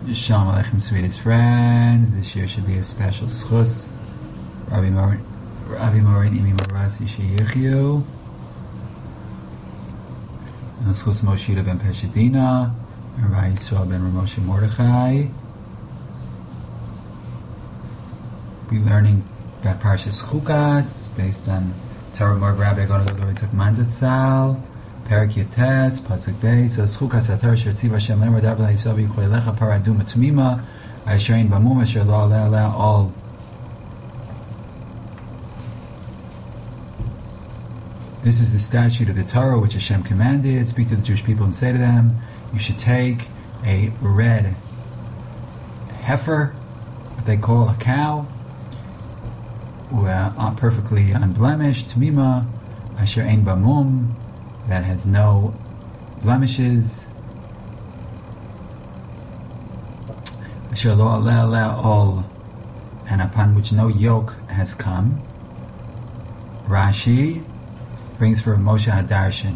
Shalom Aleichem, sweetest friends. This year should be a special schus. Rabbi Morin, Imi Morasi Sheyichyu. And schus Moshe ben Peshadina. And Rabbi Yisrael ben Ramoshe Mordechai. We're learning about Parshas Chukas based on Torah Morg Rabbi Gonadol Ritzak Manzatzal. Perak Yotes, Pasuk Bey. So it's Chukas Atar Shertziv Hashem Lemar Dav L'Yisrael B'Yicholecha Paradum Tumima Asherin Bamum Asher Lo Aleh All. This is the statute of the Torah which Hashem commanded. Speak to the Jewish people and say to them, you should take a red heifer, what they call a cow, perfectly unblemished, Tumima Asher Ein Bamum, that has no blemishes, Asher Lo Aleh All, and upon which no yoke has come. Rashi brings for Moshe Hadarshan.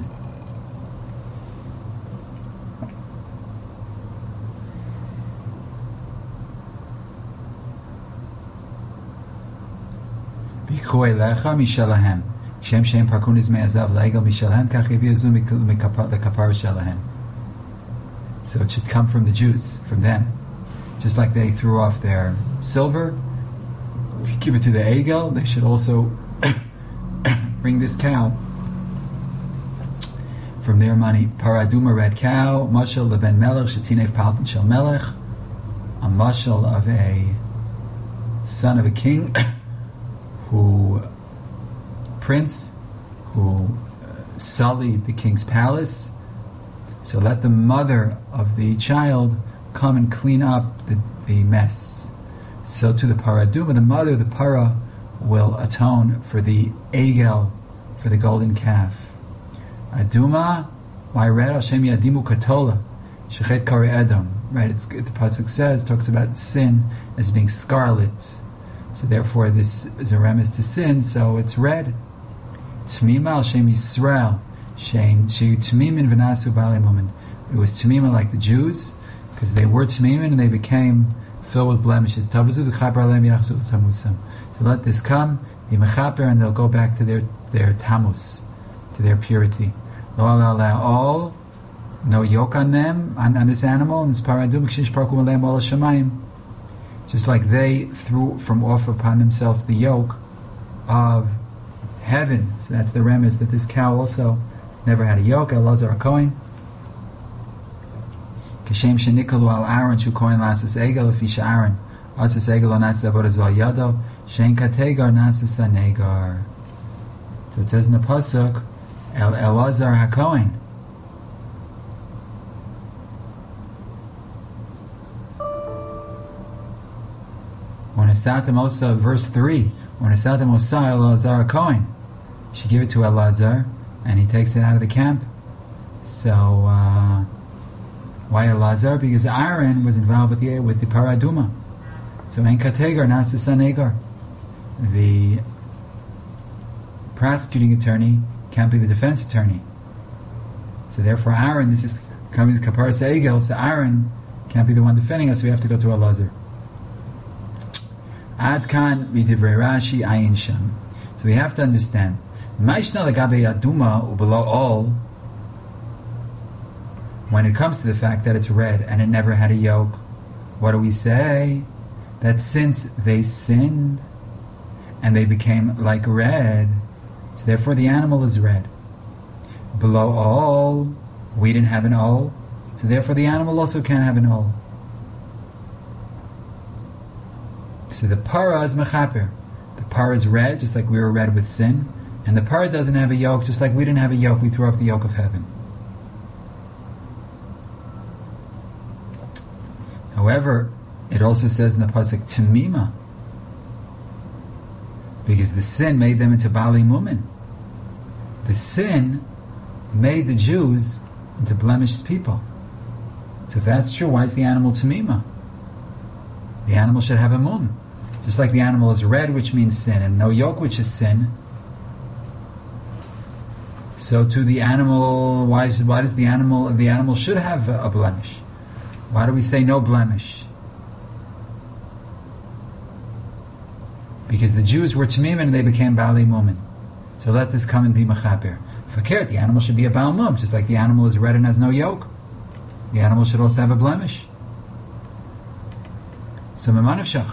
Bikhu Elecha Mishalahem. Shem Shem Parkunis Me'azav La'egel Mishalhem Kach Yeviazu Lekapar Shalahem. So it should come from the Jews, from them. Just like they threw off their silver to give it to the Egel, they should also bring this cow from their money. Paraduma, red cow, Mashal Leben Melech, Shetinef Paltin Shel Melech, a mashal of a son of a king prince who sullied the king's palace. So let the mother of the child come and clean up the mess. So to the paraduma, the mother, the para, will atone for the egel, for the golden calf. Aduma, why red? Hashem yadimu katola, shechet kare edom. Right, the pasuk talks about sin as being scarlet. So therefore, this is a remiss to sin. So it's red. Tmima al Shem Yisrael, Shem Shu Tmimin v'nasu b'alei mumin. It was Tmima like the Jews, because they were Tmimin and they became filled with blemishes. Tavuzu v'chaper aleim yachzu v'tamusam. So let this come, be mechaper, and they'll go back to their tamus, to their purity. Lo aleh all, no yoke on them, on this animal, and this paradum kshish parkum aleim all shamayim. Just like they threw from off upon themselves the yoke of heaven. So that's the remiss that this cow also never had a yoke. Elazar HaKohen. Kashem shenikalu al Aaron shu kohen lasas egel afisha Aaron. Atzas egel o natzas avodas val yado. Shen kategar natzas anegar. So it says in the pasuk, Elazar HaKohen. When Esatim Osa, verse 3, when Esatim Osa Elazar HaKohen, she give it to Elazar, and he takes it out of the camp. So, why Elazar? Because Aaron was involved with the paraduma. So, En Kategar, Natsas Anegar. The prosecuting attorney can't be the defense attorney. So, therefore, Aaron, this is coming to Kaparas Egel, so Aaron can't be the one defending us, we have to go to Elazar. Adkan midivrei Rashi ayin sham. So we have to understand. Ma'ishna legabe aduma ubelow all. When it comes to the fact that it's red and it never had a yoke, what do we say? That since they sinned and they became like red, so therefore the animal is red. Below all, we didn't have an all, so therefore the animal also can't have an all. So the para is mechaper. The para is red, just like we were red with sin. And the para doesn't have a yoke, just like we didn't have a yoke, we threw off the yoke of heaven. However, it also says in the pasuk, Tamima. Because the sin made them into Bali Mumin. The sin made the Jews into blemished people. So if that's true, why is the animal Tamima? The animal should have a mum. Just like the animal is red, which means sin, and no yoke, which is sin. So to the animal, why does the animal should have a blemish? Why do we say no blemish? Because the Jews were Tamim and they became Baalei Mumin. So let this come and be Mechaper. Fakir, the animal should be a Baal Mum, just like the animal is red and has no yoke. The animal should also have a blemish. So Memanavshach.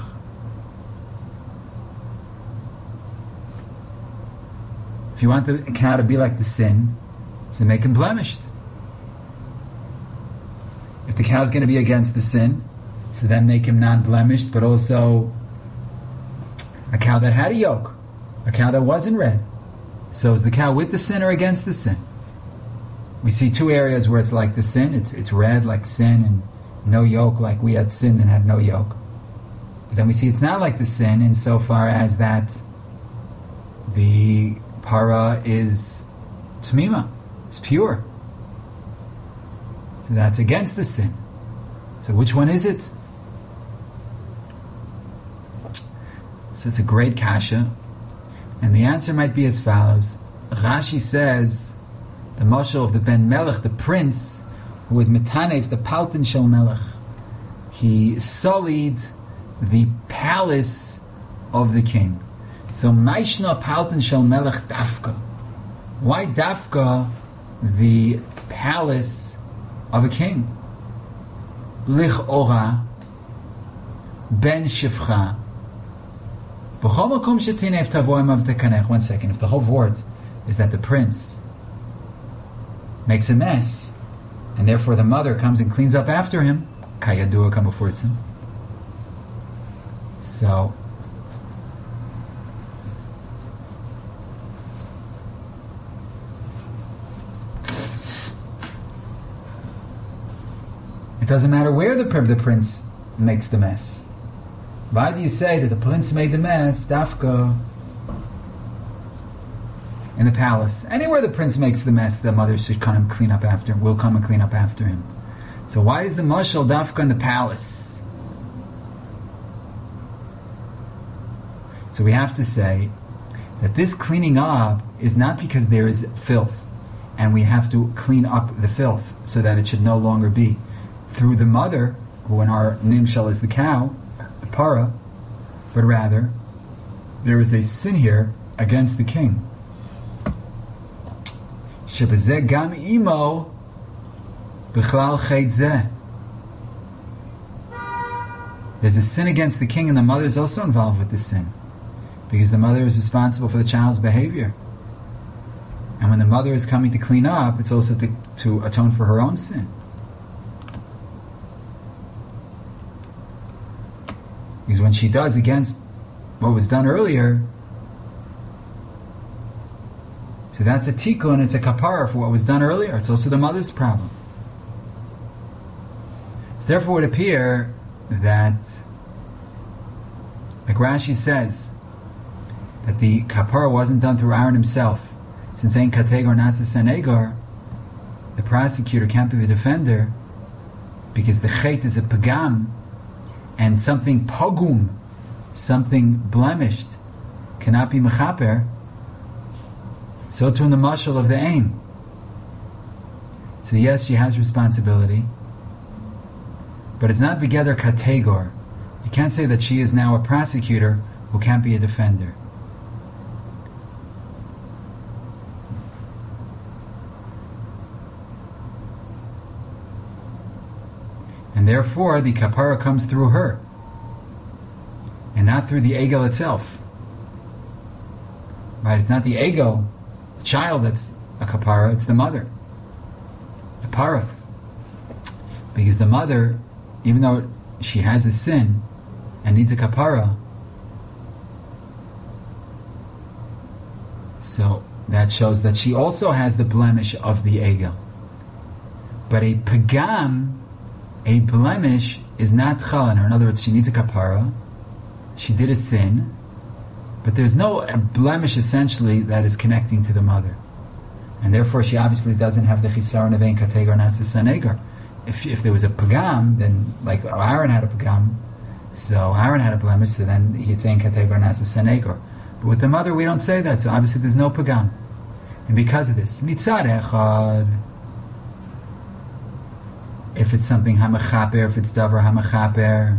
If you want the cow to be like the sin, so make him blemished. If the cow is going to be against the sin, so then make him non-blemished, but also a cow that had a yoke, a cow that wasn't red. So is the cow with the sin or against the sin? We see two areas where it's like the sin. It's red like sin and no yoke like we had sinned and had no yoke. But then we see it's not like the sin insofar as that the para is tamima, it's pure. So that's against the sin. So which one is it? So it's a great kasha. And the answer might be as follows. Rashi says, the mashal of the Ben Melech, the prince, who was Metanef, the Paltin Shel Melech, he sullied the palace of the king. So Maishna Paltin Shel Melech Dafka. Why Dafka, the palace of a king? Lich Ora, Ben Shifcha. One second, if the whole word is that the prince makes a mess, and therefore the mother comes and cleans up after him, Kayadua come before him. So it doesn't matter where the prince makes the mess. Why do you say that the prince made the mess, Dafka, in the palace? Anywhere the prince makes the mess, the mother should come and clean up after him, will come and clean up after him. So why is the mashal Dafka in the palace? So we have to say that this cleaning up is not because there is filth, and we have to clean up the filth so that it should no longer be through the mother, who in our nimshal is the cow, para, but rather there is a sin here against the king. Shebezeh gam imo b'chlal chet zeh. There's a sin against the king, and the mother is also involved with this sin, because the mother is responsible for the child's behavior. And when the mother is coming to clean up, it's also to atone for her own sin. Because when she does against what was done earlier, so that's a tikkun, it's a kapara for what was done earlier. It's also the mother's problem. So therefore it would appear that, like Rashi says, that the kapara wasn't done through Aaron himself. Since Ein Kategor Nasa Senegar, the prosecutor can't be the defender, because the chet is a pagam, and something pogum, something blemished, cannot be mechaper. So too in the mashal of the aim. So yes, she has responsibility, but it's not begeder kategor. You can't say that she is now a prosecutor who can't be a defender. And therefore, the kapara comes through her, and not through the egel itself. Right? It's not the egel, the child, that's a kapara. It's the mother, the para. Because the mother, even though she has a sin and needs a kapara, so that shows that she also has the blemish of the egel. But a pagam, a blemish, is not chal on her. In other words, she needs a kapara. She did a sin, but there's no blemish essentially that is connecting to the mother, and therefore she obviously doesn't have the chisaron of ein kategor nasa sanegar. If there was a pagam, then like Aaron had a pagam, so Aaron had a blemish, so then it's ein kategor nasa sanegar. But with the mother, we don't say that, so obviously there's no pagam, and because of this, mitzad echad. if it's something hamachaper, if it's davar hamachaper.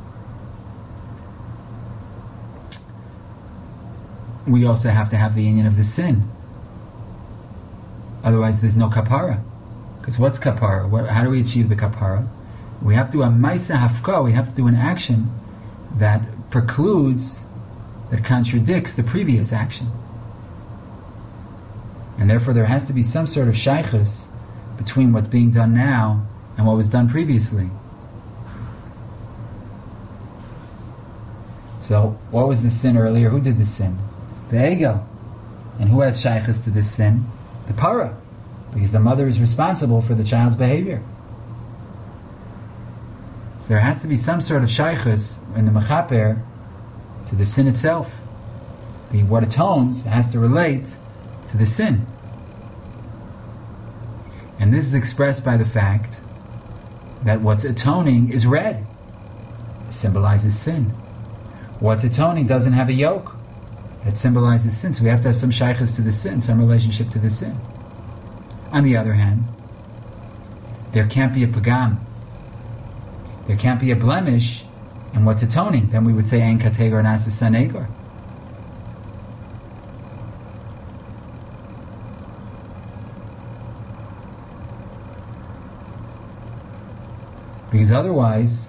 We also have to have the union of the sin. Otherwise, there's no kapara. Because what's kapara? How do we achieve the kapara? We have to do a maisa hafka. We have to do an action that precludes, that contradicts the previous action. And therefore, there has to be some sort of shaykhus between what's being done now and what was done previously. So, what was the sin earlier? Who did the sin? The ego. And who has shaykhus to this sin? The para. Because the mother is responsible for the child's behavior. So there has to be some sort of shaykhus in the mechaper to the sin itself. What atones has to relate to the sin. And this is expressed by the fact that what's atoning is red. It symbolizes sin. What's atoning doesn't have a yoke. It symbolizes sin. So we have to have some shaykhus to the sin, some relationship to the sin. On the other hand, there can't be a pagam. There can't be a blemish in what's atoning. Then we would say ein kategor nasa sanegor. Because otherwise,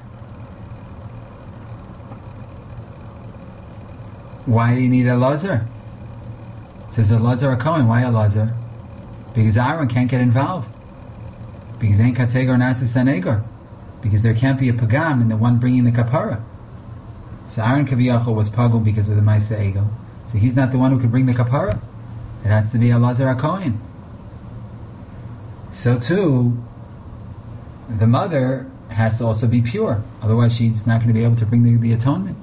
why do you need Elazar? It says Elazar are coming. Why Elazar? Because Aaron can't get involved. Because ain't kategor nasa sanegor. Because there can't be a pagam in the one bringing the kapara. So Aaron Kaviyachol was pagum because of the Maisa Ego. So he's not the one who could bring the kapara. It has to be Elazar HaKohen. So too, the mother has to also be pure. Otherwise she's not going to be able to bring the atonement.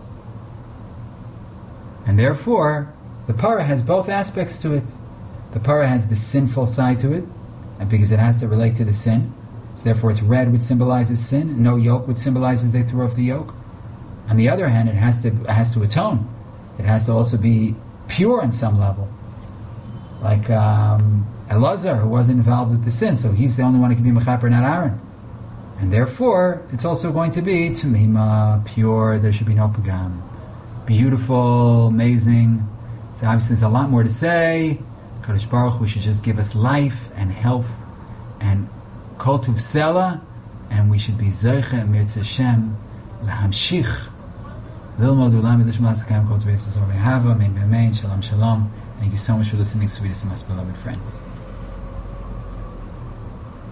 And therefore, the para has both aspects to it. The para has the sinful side to it, and because it has to relate to the sin. So therefore it's red, which symbolizes sin. No yoke, which symbolizes they threw off the yoke. On the other hand, it has to atone. It has to also be pure on some level. Like Elazar, who wasn't involved with the sin, so he's the only one who can be mechaper, not Aaron. And therefore, it's also going to be tamima, pure. There should be no pagam. Beautiful, amazing. So obviously there's a lot more to say. Kadosh Baruch Hu should just give us life and health and kol tuv sela, and we should be zeicha mirtz Hashem lahamshich lilmod ulam v'lishma l'sakayim kol tuv yisrael v'hava amen v'amen shalom shalom. Thank you so much for listening, sweetest and most beloved friends.